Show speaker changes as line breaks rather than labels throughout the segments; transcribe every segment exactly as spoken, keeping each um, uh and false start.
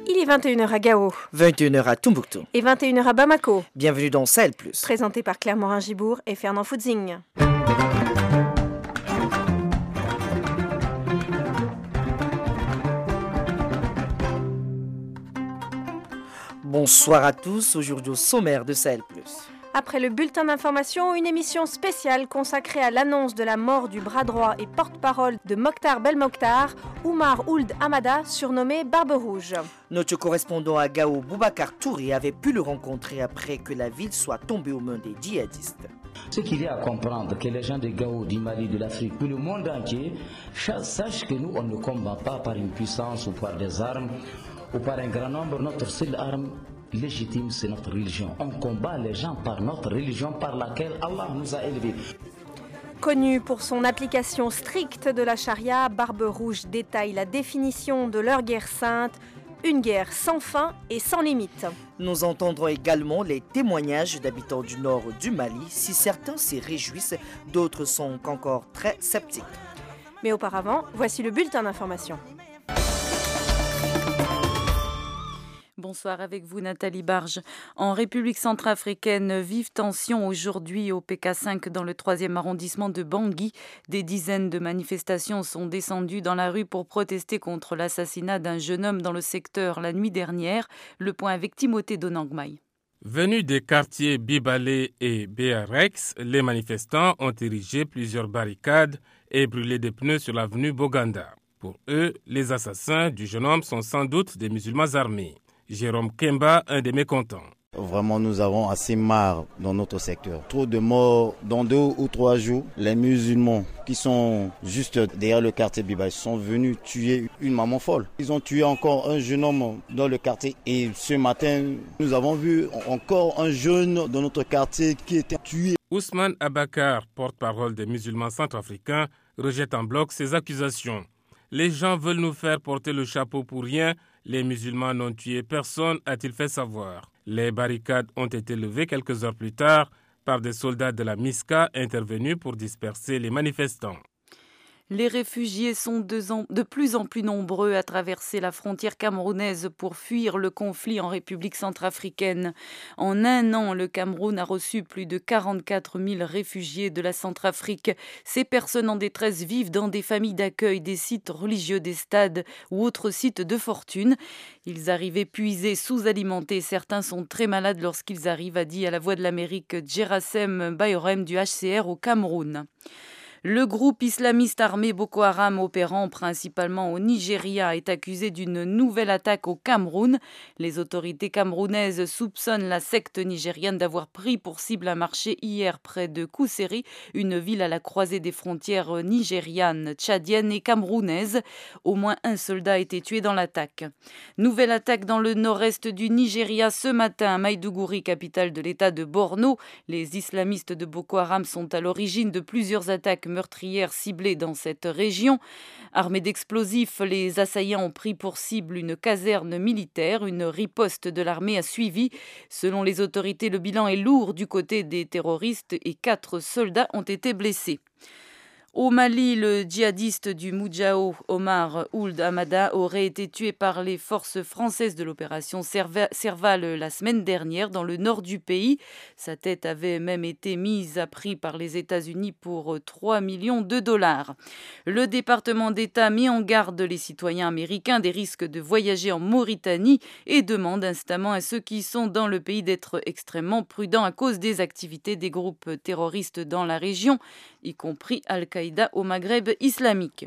Il est vingt et une heures à Gao.
vingt et une heures à Tombouctou.
Et vingt et une heures à Bamako.
Bienvenue dans Sahel Plus.
Présenté par Claire Morin-Gibourg et Fernand Foudzing.
Bonsoir à tous, aujourd'hui au sommaire de Sahel Plus.
Après le bulletin d'information, une émission spéciale consacrée à l'annonce de la mort du bras droit et porte-parole de Mokhtar Belmokhtar, Oumar Ould Hamada, surnommé Barbe Rouge.
Notre correspondant à Gao, Boubacar Touré, avait pu le rencontrer après que la ville soit tombée aux mains des djihadistes.
Ce qu'il y a à comprendre, que les gens de Gao, du Mali, de l'Afrique, que le monde entier sache que nous, on ne combat pas par une puissance ou par des armes ou par un grand nombre. Notre seule arme légitime, c'est notre religion. On combat les gens par notre religion, par laquelle Allah nous a élevés.
Connu pour son application stricte de la charia, Barbe Rouge détaille la définition de leur guerre sainte, une guerre sans fin et sans limite.
Nous entendrons également les témoignages d'habitants du nord du Mali. Si certains s'y réjouissent, d'autres sont encore très sceptiques.
Mais auparavant, voici le bulletin d'information.
Bonsoir, avec vous Nathalie Barge. En République centrafricaine, vive tension aujourd'hui au P K cinq dans le troisième arrondissement de Bangui. Des dizaines de manifestations sont descendues dans la rue pour protester contre l'assassinat d'un jeune homme dans le secteur la nuit dernière. Le point avec Timothée Donangmaï.
Venus des quartiers Bibalé et Béarex, les manifestants ont érigé plusieurs barricades et brûlé des pneus sur l'avenue Boganda. Pour eux, les assassins du jeune homme sont sans doute des musulmans armés. Jérôme Kemba, un des mécontents.
Vraiment, nous avons assez marre dans notre secteur. Trop de morts dans deux ou trois jours. Les musulmans qui sont juste derrière le quartier Biba sont venus tuer une maman folle. Ils ont tué encore un jeune homme dans le quartier. Et ce matin, nous avons vu encore un jeune dans notre quartier qui était tué.
Ousmane Abakar, porte-parole des musulmans centrafricains, rejette en bloc ces accusations. Les gens veulent nous faire porter le chapeau pour rien. Les musulmans n'ont tué personne, a-t-il fait savoir. Les barricades ont été levées quelques heures plus tard par des soldats de la MISCA intervenus pour disperser les manifestants.
Les réfugiés sont de plus en plus nombreux à traverser la frontière camerounaise pour fuir le conflit en République centrafricaine. En un an, le Cameroun a reçu plus de quarante-quatre mille réfugiés de la Centrafrique. Ces personnes en détresse vivent dans des familles d'accueil, des sites religieux, des stades ou autres sites de fortune. Ils arrivent épuisés, sous-alimentés. Certains sont très malades lorsqu'ils arrivent, a dit à la Voix de l'Amérique Djerassem Bayorem du H C R au Cameroun. Le groupe islamiste armé Boko Haram, opérant principalement au Nigeria, est accusé d'une nouvelle attaque au Cameroun. Les autorités camerounaises soupçonnent la secte nigériane d'avoir pris pour cible un marché hier près de Kousséri, une ville à la croisée des frontières nigérianes, tchadiennes et camerounaises. Au moins un soldat a été tué dans l'attaque. Nouvelle attaque dans le nord-est du Nigeria ce matin à Maïdougouri, capitale de l'état de Borno. Les islamistes de Boko Haram sont à l'origine de plusieurs attaques meurtrières ciblées dans cette région. Armés d'explosifs, les assaillants ont pris pour cible une caserne militaire. Une riposte de l'armée a suivi. Selon les autorités, le bilan est lourd du côté des terroristes et quatre soldats ont été blessés. Au Mali, le djihadiste du Moudjahou, Oumar Ould Hamada, aurait été tué par les forces françaises de l'opération Serval la semaine dernière dans le nord du pays. Sa tête avait même été mise à prix par les États-Unis pour trois millions de dollars. Le département d'État met en garde les citoyens américains des risques de voyager en Mauritanie et demande instamment à ceux qui sont dans le pays d'être extrêmement prudents à cause des activités des groupes terroristes dans la région, y compris Al-Qaïda au Maghreb islamique.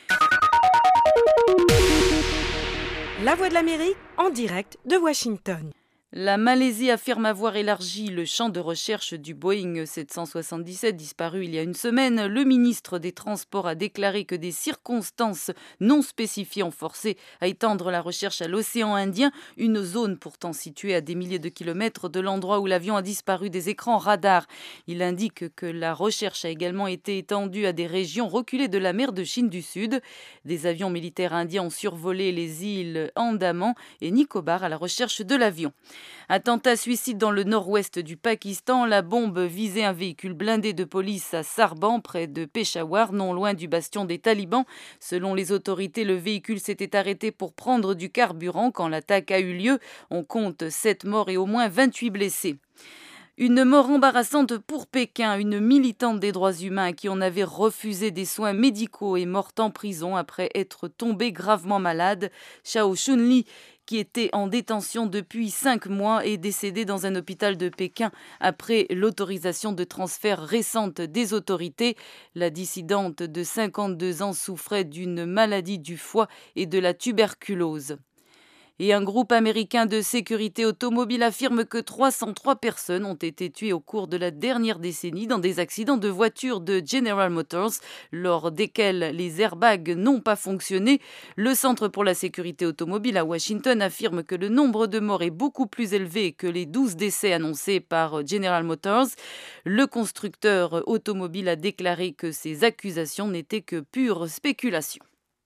La Voix de l'Amérique en direct de Washington.
La Malaisie affirme avoir élargi le champ de recherche du Boeing sept cent soixante-dix-sept disparu il y a une semaine. Le ministre des Transports a déclaré que des circonstances non spécifiées ont forcé à étendre la recherche à l'océan Indien, une zone pourtant située à des milliers de kilomètres de l'endroit où l'avion a disparu des écrans radars. Il indique que la recherche a également été étendue à des régions reculées de la mer de Chine du Sud. Des avions militaires indiens ont survolé les îles Andaman et Nicobar à la recherche de l'avion. Attentat suicide dans le nord-ouest du Pakistan. La bombe visait un véhicule blindé de police à Sarban, près de Peshawar, non loin du bastion des talibans. Selon les autorités, le véhicule s'était arrêté pour prendre du carburant quand l'attaque a eu lieu. On compte sept morts et au moins vingt-huit blessés. Une mort embarrassante pour Pékin. Une militante des droits humains à qui on avait refusé des soins médicaux est morte en prison après être tombée gravement malade. Xiao Shunli, qui était en détention depuis cinq mois, est décédée dans un hôpital de Pékin après l'autorisation de transfert récente des autorités. La dissidente de cinquante-deux ans souffrait d'une maladie du foie et de la tuberculose. Et un groupe américain de sécurité automobile affirme que trois cent trois personnes ont été tuées au cours de la dernière décennie dans des accidents de voitures de General Motors, lors desquels les airbags n'ont pas fonctionné. Le Centre pour la sécurité automobile à Washington affirme que le nombre de morts est beaucoup plus élevé que les douze décès annoncés par General Motors. Le constructeur automobile a déclaré que ces accusations n'étaient que pure spéculation.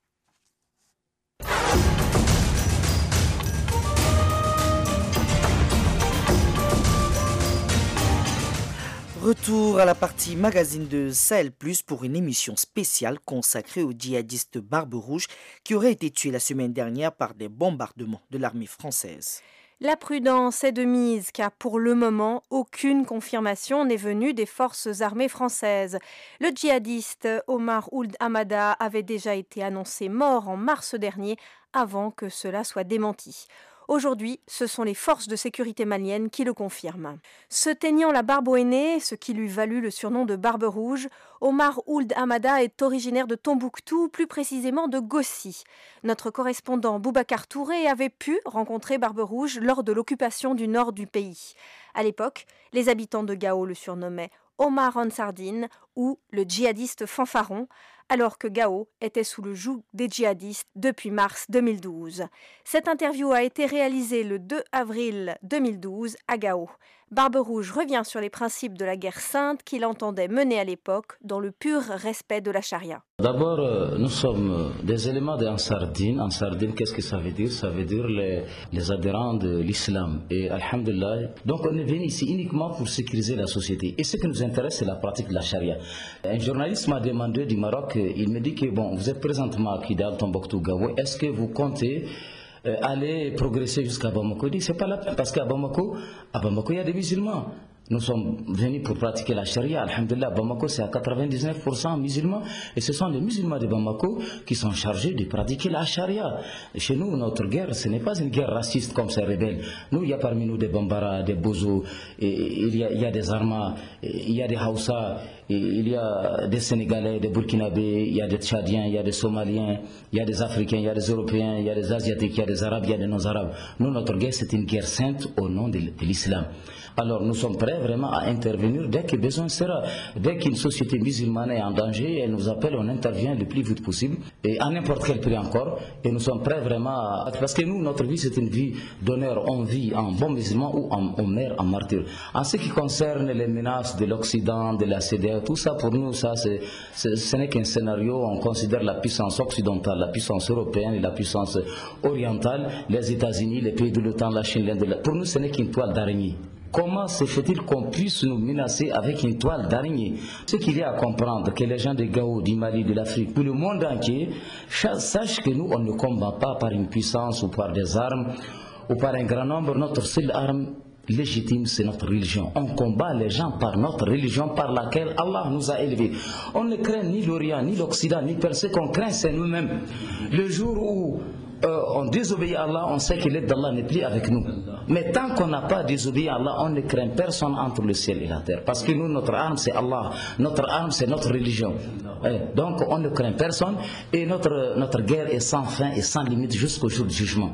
Retour à la partie magazine de Sahel Plus pour une émission spéciale consacrée au djihadiste Barbe Rouge qui aurait été tué la semaine dernière par des bombardements de l'armée française.
La prudence est de mise car pour le moment, aucune confirmation n'est venue des forces armées françaises. Le djihadiste Omar Ould Hamada avait déjà été annoncé mort en mars dernier avant que cela soit démenti. Aujourd'hui, ce sont les forces de sécurité maliennes qui le confirment. Se teignant la barbe au henné, ce qui lui valut le surnom de Barbe Rouge, Omar Ould Hamada est originaire de Tombouctou, plus précisément de Gossi. Notre correspondant Boubacar Touré avait pu rencontrer Barbe Rouge lors de l'occupation du nord du pays. À l'époque, les habitants de Gao le surnommaient Omar Ansardine ou le djihadiste fanfaron, alors que Gao était sous le joug des djihadistes depuis mars deux mille douze. Cette interview a été réalisée le deux avril deux mille douze à Gao. Barbe Rouge revient sur les principes de la guerre sainte qu'il entendait mener à l'époque dans le pur respect de la charia.
D'abord, euh, nous sommes des éléments d'Ansardine. Ansardine, qu'est-ce que ça veut dire? Ça veut dire les, les adhérents de l'islam. Et alhamdulillah, donc on est venu ici uniquement pour sécuriser la société. Et ce qui nous intéresse, c'est la pratique de la charia. Un journaliste m'a demandé du Maroc, il me dit que bon, vous êtes présentement à Kidal, Tombouctou, Gao, est-ce que vous comptez euh, aller progresser jusqu'à Bamako? Il dit, c'est pas la peine, parce qu'à Bamako, à Bamako, il y a des musulmans. Nous sommes venus pour pratiquer la charia. Alhamdulillah, Bamako c'est à quatre-vingt-dix-neuf pour cent musulmans. Et ce sont les musulmans de Bamako qui sont chargés de pratiquer la charia. Chez nous, notre guerre, ce n'est pas une guerre raciste comme ces rebelles. Nous, il y a parmi nous des Bambara, des Bozo, et il, y a, il y a des Arma, il y a des Hausa, il y a des Sénégalais, des Burkinabés, il y a des Tchadiens, il y a des Somaliens, il y a des Africains, il y a des Européens, il y a des Asiatiques, il y a des Arabes, il y a des non-Arabes. Nous, notre guerre, c'est une guerre sainte au nom de, de l'islam. Alors nous sommes prêts vraiment à intervenir dès que besoin sera. Dès qu'une société musulmane est en danger, elle nous appelle, on intervient le plus vite possible et à n'importe quel prix encore. Et nous sommes prêts vraiment à... Parce que nous, notre vie, c'est une vie d'honneur. On vit en bon musulman ou en, on meurt en martyr. En ce qui concerne les menaces de l'Occident, de la C D A O, tout ça pour nous, ça, c'est, c'est, ce n'est qu'un scénario. On considère la puissance occidentale, la puissance européenne et la puissance orientale, les États-Unis, les pays de l'OTAN, la Chine, l'Inde. Pour nous, ce n'est qu'une toile d'araignée. Comment se fait-il qu'on puisse nous menacer avec une toile d'araignée? Ce qu'il y a à comprendre, que les gens de Gao, du Mali, de l'Afrique, tout le monde entier, sache que nous, on ne combat pas par une puissance ou par des armes ou par un grand nombre. Notre seule arme légitime, c'est notre religion. On combat les gens par notre religion par laquelle Allah nous a élevés. On ne craint ni l'Orient, ni l'Occident, ni personne. Ce qu'on craint, c'est nous-mêmes. Le jour où Euh, on désobéit à Allah, on sait que l'aide d'Allah n'est plus avec nous. Mais tant qu'on n'a pas désobéi à Allah, on ne craint personne entre le ciel et la terre. Parce que nous, notre arme, c'est Allah. Notre arme, c'est notre religion. Et donc, on ne craint personne et notre, notre guerre est sans fin et sans limite jusqu'au jour du jugement.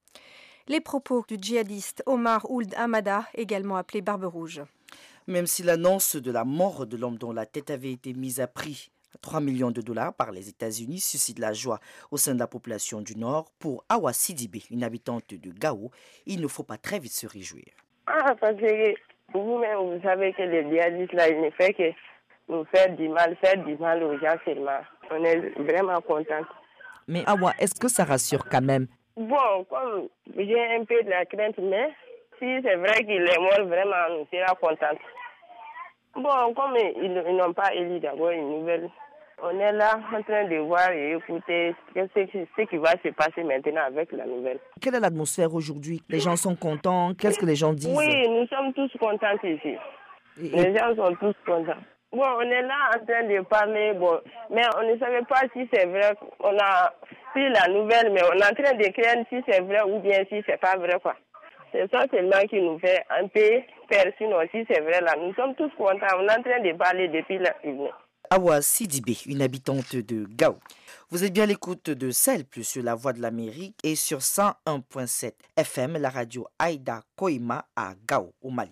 Les propos du djihadiste Omar Ould Hamada, également appelé Barbe Rouge.
Même si l'annonce de la mort de l'homme dont la tête avait été mise à prix trois millions de dollars par les États-Unis suscite la joie au sein de la population du Nord. Pour Awa Sidibé, une habitante de Gao, il ne faut pas très vite se réjouir.
Ah, parce que vous-même, vous savez que les djihadistes, là, il ne fait que nous faire du mal, faire du mal aux gens seulement. On est vraiment contents.
Mais Awa, est-ce que ça rassure quand même?
Bon, comme j'ai un peu de la crainte, mais Si c'est vrai qu'il est mort, vraiment, nous serons contents. Bon, comme ils, ils n'ont pas élu d'abord une nouvelle, on est là en train de voir et écouter ce, ce qui va se passer maintenant avec la nouvelle.
Quelle est l'atmosphère aujourd'hui? Les gens sont contents? Qu'est-ce que les gens disent?
Oui, nous sommes tous contents ici. Et... Les gens sont tous contents. Bon, on est là en train de parler, bon, mais on ne savait pas si c'est vrai. On a pris la nouvelle, mais on est en train de craindre si c'est vrai ou bien si c'est pas vrai, quoi. C'est ça seulement qui nous fait un peu peur, sinon si c'est vrai là. Nous sommes tous contents, on est en train de parler depuis la journée.
Awa Sidibé, une habitante de Gao. Vous êtes bien à l'écoute de Celle Plus sur la Voix de l'Amérique et sur cent un virgule sept F M, la radio Aïda Koima à Gao, au Mali.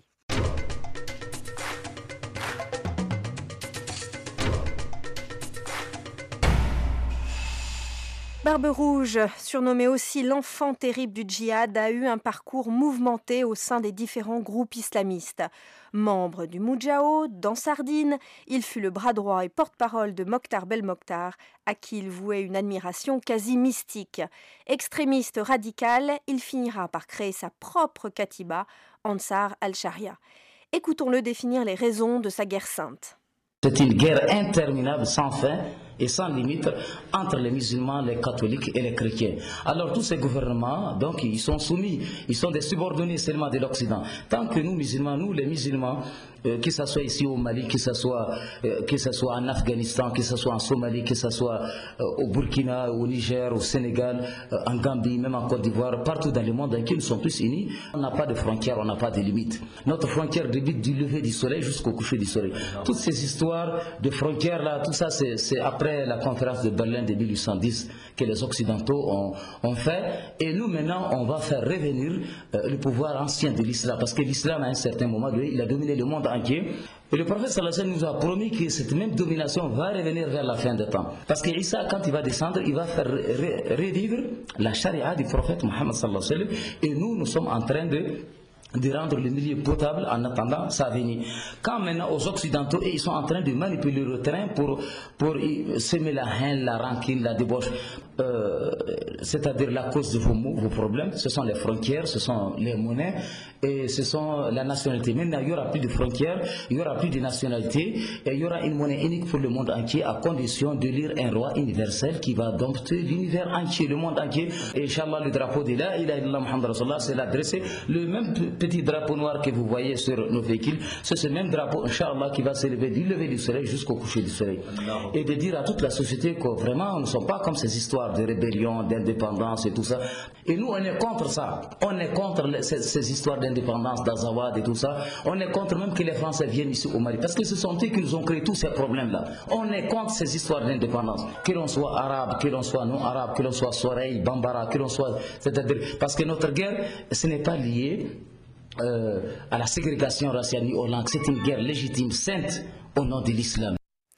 Barbe Rouge, surnommé aussi l'enfant terrible du djihad, a eu un parcours mouvementé au sein des différents groupes islamistes. Membre du Moudjahou, d'Ansardine, il fut le bras droit et porte-parole de Mokhtar Belmokhtar, à qui il vouait une admiration quasi mystique. Extrémiste radical, il finira par créer sa propre katiba, Ansar al-Sharia. Écoutons-le définir les raisons de sa guerre sainte.
C'est une guerre interminable, sans fin et sans limite entre les musulmans, les catholiques et les chrétiens. Alors tous ces gouvernements, donc, ils sont soumis, ils sont des subordonnés seulement de l'Occident. Tant que nous, musulmans, nous les musulmans, euh, que ce soit ici au Mali, que ce soit, euh, que ce soit en Afghanistan, que ce soit en Somalie, que ce soit euh, au Burkina, au Niger, au Sénégal, euh, en Gambie, même en Côte d'Ivoire, partout dans le monde entier, nous sommes tous unis. On n'a pas de frontières, on n'a pas de limites. Notre frontière débute du lever du soleil jusqu'au coucher du soleil. Toutes ces histoires de frontières là, tout ça, c'est, c'est après la conférence de Berlin de mille huit cent dix que les Occidentaux ont, ont fait. Et nous, maintenant, on va faire revenir euh, le pouvoir ancien de l'islam. Parce que l'islam, à un certain moment, il a dominé le monde entier. Et le prophète sallallahu alayhi wa sallam nous a promis que cette même domination va revenir vers la fin des temps. Parce que Isa, quand il va descendre, il va faire revivre la charia du prophète Mohammed sallallahu alayhi wa sallam. Et nous, nous sommes en train de de rendre le milieu potable en attendant sa venue. Quand maintenant aux Occidentaux, ils sont en train de manipuler le terrain pour, pour semer la haine, la rancune, la débauche, euh, c'est-à-dire la cause de vos maux, vos problèmes, ce sont les frontières, ce sont les monnaies et ce sont la nationalité. Maintenant, il n'y aura plus de frontières, il n'y aura plus de nationalité et il y aura une monnaie unique pour le monde entier à condition de lire un roi universel qui va dompter l'univers entier, le monde entier. Et Inch'Allah, le drapeau de la ilaha illallah Muhammad Rasulullah, c'est l'adressé, le même petit drapeau noir que vous voyez sur nos véhicules, c'est ce même drapeau, Inch'Allah, qui va s'élever du lever du soleil jusqu'au coucher du soleil. Et de dire à toute la société que vraiment, nous ne sommes pas comme ces histoires de rébellion, d'indépendance et tout ça. Et nous, on est contre ça. On est contre les, ces, ces histoires d'indépendance, d'Azawad et tout ça. On est contre même que les Français viennent ici au Mali. Parce que ce sont eux qui nous ont créé tous ces problèmes-là. On est contre ces histoires d'indépendance. Que l'on soit arabe, que l'on soit non-arabe, que l'on soit Soreille, Bambara, que l'on soit... C'est-à-dire, parce que notre guerre, ce n'est pas lié euh, à la ségrégation raciale ni aux langues. C'est une guerre légitime, sainte, au nom de l'islam.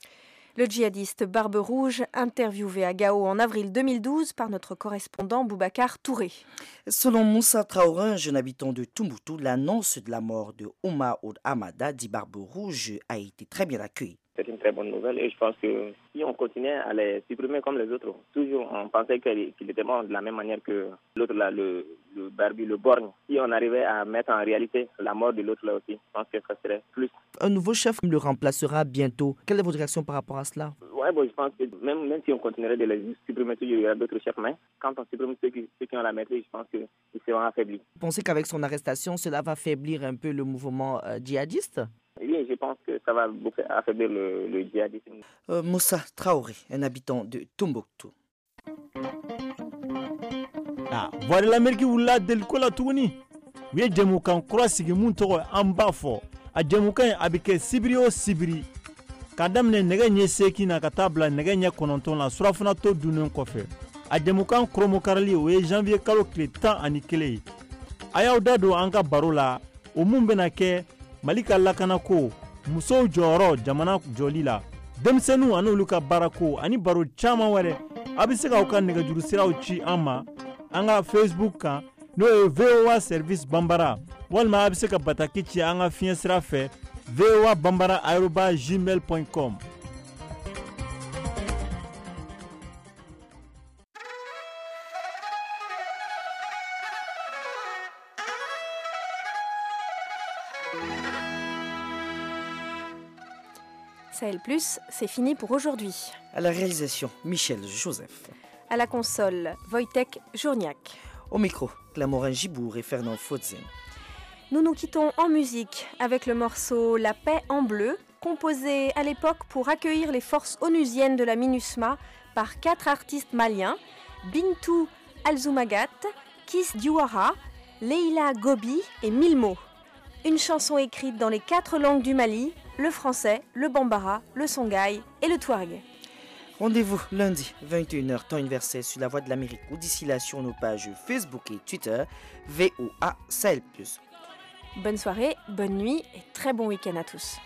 Le djihadiste Barbe Rouge, interviewé à Gao en avril deux mille douze par notre correspondant Boubacar Touré.
Selon Moussa Traoré, un jeune habitant de Tombouctou, l'annonce de la mort de Omar Ould Hamada, dit Barbe Rouge, a été très bien accueillie.
C'est une très bonne nouvelle et je pense que si on continuait à les supprimer comme les autres, toujours on pensait qu'il était mort de la même manière que l'autre là, le, le barbu, le borgne. Si on arrivait à mettre en réalité la mort de l'autre là aussi, je pense que ça serait plus.
Un nouveau chef le remplacera bientôt. Quelle est votre réaction par rapport à cela?
Ouais, bon, je pense que même, même si on continuerait de les supprimer, il y aura d'autres chefs, mais quand on supprime ceux qui, ceux qui ont la maîtrise, je pense qu'ils seront affaiblis.
Vous pensez qu'avec son arrestation, cela va affaiblir un peu le mouvement euh, djihadiste?
Oui, je pense que ça va beaucoup affaiblir le, le djihadisme.
Euh, Moussa Traoré, un habitant de Tombouctou.
Ah, voilà l'Amérique où la delcola tourni. Oui, Djemoukan croit que mon tour en bas fort. A Djemoukan avec Sibrio Sibri. Kadam ne nege seki na katabla nege nye kononton la surafuna to dunon kofe. A Djemoukan kromokarli ou janvier kalo kle tan ani kele. Aya dado anga barola o mun bena ke Malika lakana ko muso jɔyɔrɔ jamana jɔli la denmisɛnninw an'olu ka baara ko ani baro caman wɛrɛ a bɛ se k'aw ka nɛgɛjuru siraw ci an ma an ka Facebook kan n'o ye V O A service Bambara walima a bɛ se ka bataki ci an ka fiɲɛ sira fɛ v o a bambara arobase gmail point com.
Sahel Plus, c'est fini pour aujourd'hui.
À la réalisation, Michel Joseph.
À la console, Wojtek Journiak.
Au micro, Clamorin Gibour et Fernand Fautzen.
Nous nous quittons en musique avec le morceau La paix en bleu, composé à l'époque pour accueillir les forces onusiennes de la MINUSMA par quatre artistes maliens, Bintou Alzoumagat, Kiss Diouara, Leila Gobi et Milmo. Une chanson écrite dans les quatre langues du Mali, le français, le bambara, le songhai et le touareg.
Rendez-vous lundi, vingt et une heures, temps universel sur la Voix de l'Amérique ou d'ici là sur nos pages Facebook et Twitter, V O A Sahel Plus.
Bonne soirée, bonne nuit et très bon week-end à tous.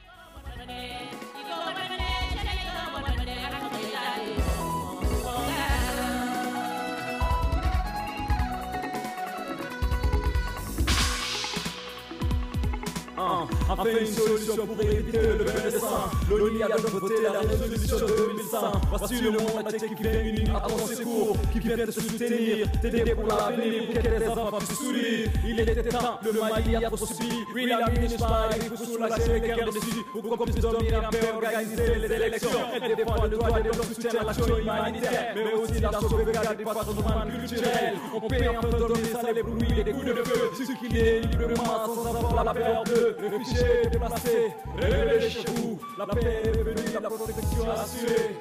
On fait une solution pour éviter le bain de sang. L'ONU a donc voté la résolution deux mille cent. Voici le monde entier qui fait une à ton secours, qui vient te soutenir, t'aider pour l'avenir, pour que tes enfants puissent sourire. Il était temps, le Mali a trop subi. Oui, la MINUSMA arrive pour soulager les guerres dessus, pour qu'on puisse dormir en paix, organiser les élections, et défendre le droit de l'homme, soutien à l'action humanitaire, mais aussi la sauvegarde des patrimoines culturels. On peut un peu dormir sans les bruits et des coups de feu, ce qu'il est librement sans avoir la peur de réfugiés, déplacés, réveillez chez vous, la paix est venue, la protection assurée.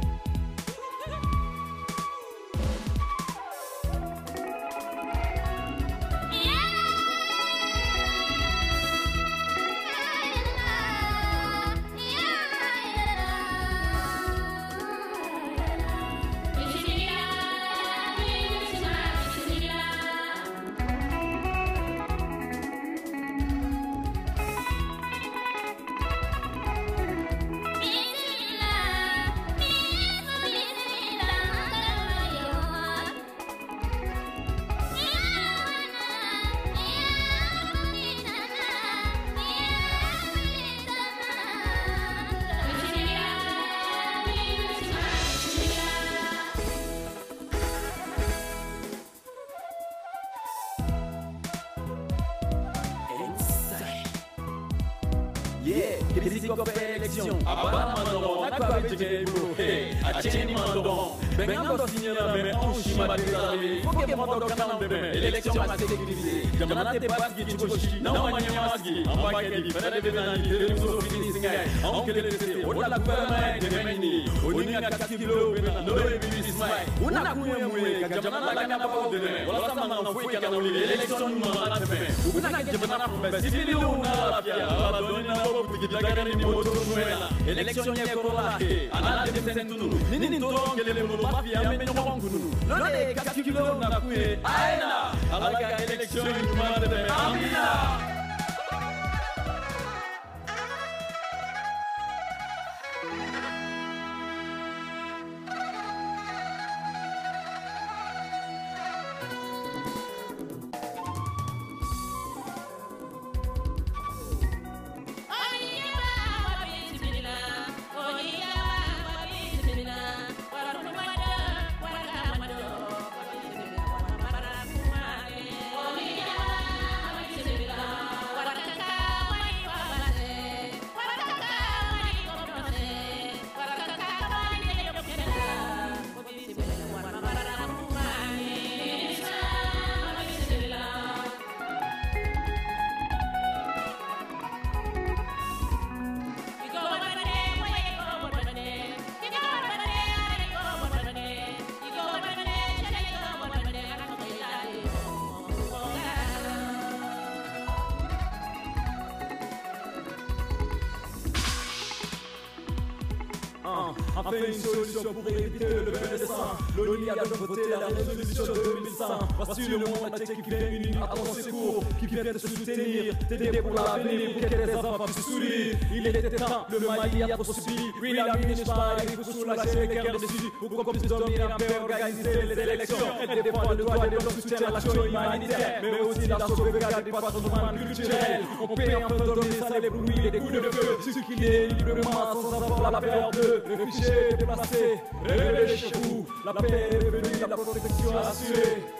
Élection, Abana Mandon, Akwa Vijaybo, hey, Acheni Mandon, Benando Signora, mais on chima des armées, faut que Mandon Kanan demain, élection à sécuriser, Jamana de Basgi, Chiboshi, Namanyamaski, Ambakadi, Fede Benani, de Muso Finisingai, Oncle de Tessé, Ola Gouvernement, de Memini, Onia Kaskilo, Noé Bilismai, Una Kouemoué, Jamana Lagana Paudene, Ola Samana Foué Kanoli, élection Mana demain, Una Jamana Province, Sibilou, Nalapia, Abadona, Gagani Moto. Élection y a Corolla, Anna de Sentunu, Nini Toron, le Mafia, mais non Mangunu. L'on quatre kilos n'a coué, Aïna, à la élection, une de Amina. On fait une solution pour éviter le bain de sang. L'ONU a donc voté la résolution deux mille cent. Voici le monde entier qui fait une à ton secours, qui vient te soutenir, t'aider pour l'avenir, pour que tes enfants puissent sourire. Il était temps, le Mali a trop subi. Oui, la MINUSMA arrive pour soulager les guerres dessus, pour qu'on puisse dormir en paix, organiser les élections, et défendre le droit de l'homme, soutien à l'action humanitaire, mais aussi la sauvegarde des patrimoines culturels. On peut un peu dormir sans les bruits et des coups de feu, ce qu'il est librement sans avoir la peur de réfugiés, déplacés, réveillez chez vous, la paix est venue, la protection assurée.